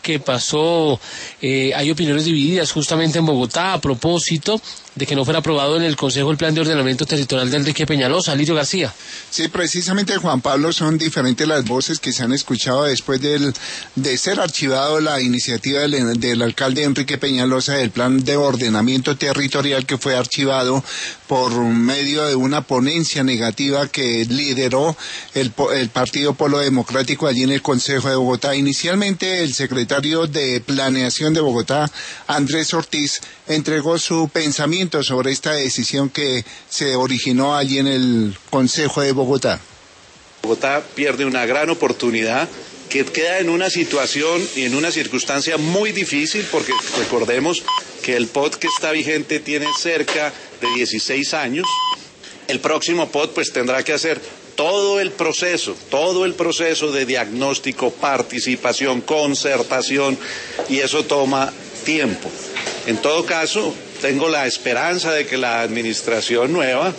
que pasó, hay opiniones divididas justamente en Bogotá a propósito de que no fuera aprobado en el Consejo el Plan de Ordenamiento Territorial de Enrique Peñalosa. Lirio García. Sí, precisamente, Juan Pablo, son diferentes las voces que se han escuchado después de ser archivado la iniciativa del alcalde Enrique Peñalosa del Plan de Ordenamiento Territorial, que fue archivado por medio de una ponencia negativa que lideró el Partido Polo Democrático allí en el Consejo de Bogotá. Inicialmente, el secretario de Planeación de Bogotá, Andrés Ortiz, entregó su pensamiento sobre esta decisión que se originó allí en el Consejo de Bogotá. Bogotá pierde una gran oportunidad que queda en una situación y en una circunstancia muy difícil, porque recordemos que el POT que está vigente tiene cerca de 16 años. El próximo POT pues tendrá que hacer todo el proceso de diagnóstico, participación, concertación, y eso toma tiempo. En todo caso, tengo la esperanza de que la administración nueva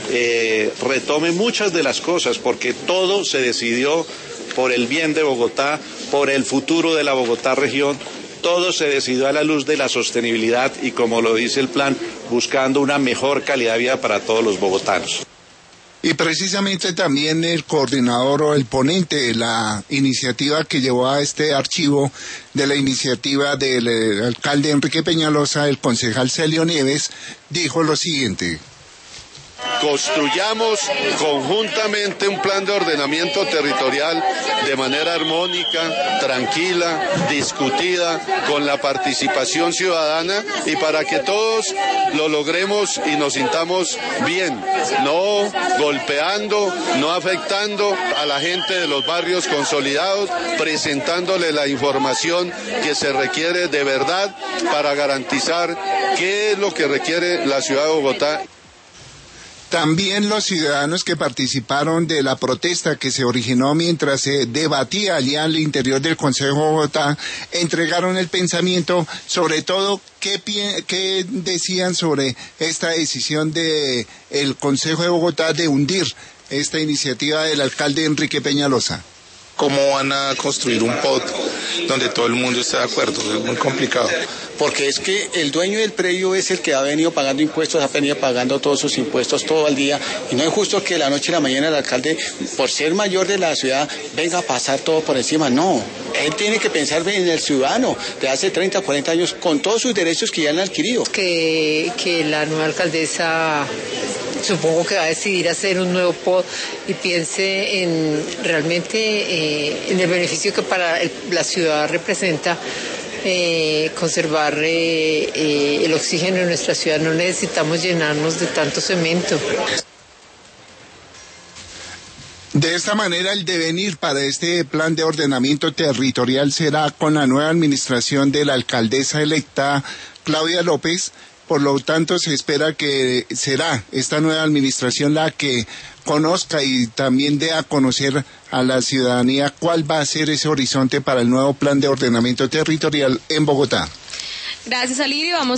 retome muchas de las cosas, porque todo se decidió por el bien de Bogotá, por el futuro de la Bogotá región. Todo se decidió a la luz de la sostenibilidad y, como lo dice el plan, buscando una mejor calidad de vida para todos los bogotanos. Y precisamente también el coordinador o el ponente de la iniciativa que llevó a este archivo de la iniciativa del alcalde Enrique Peñalosa, el concejal Celio Nieves, dijo lo siguiente: construyamos conjuntamente un plan de ordenamiento territorial de manera armónica, tranquila, discutida, con la participación ciudadana, y para que todos lo logremos y nos sintamos bien, no golpeando, no afectando a la gente de los barrios consolidados, presentándole la información que se requiere de verdad para garantizar qué es lo que requiere la ciudad de Bogotá. También los ciudadanos que participaron de la protesta que se originó mientras se debatía allá al interior del Consejo de Bogotá entregaron el pensamiento, sobre todo qué decían sobre esta decisión de el Consejo de Bogotá de hundir esta iniciativa del alcalde Enrique Peñalosa. ¿Cómo van a construir un POT donde todo el mundo esté de acuerdo? Es muy complicado. Porque es que el dueño del predio es el que ha venido pagando impuestos, ha venido pagando todos sus impuestos todo el día, y no es justo que la noche y la mañana el alcalde, por ser mayor de la ciudad, venga a pasar todo por encima. No, él tiene que pensar en el ciudadano de hace 30, 40 años, con todos sus derechos que ya han adquirido. Que la nueva alcaldesa, supongo que va a decidir hacer un nuevo POT y piense en realmente en el beneficio que para la ciudad representa conservar el oxígeno en nuestra ciudad. No necesitamos llenarnos de tanto cemento. De esta manera, el devenir para este plan de ordenamiento territorial será con la nueva administración de la alcaldesa electa Claudia López. Por lo tanto, se espera que será esta nueva administración la que conozca y también dé a conocer a la ciudadanía cuál va a ser ese horizonte para el nuevo plan de ordenamiento territorial en Bogotá. Gracias, Alirio. Vamos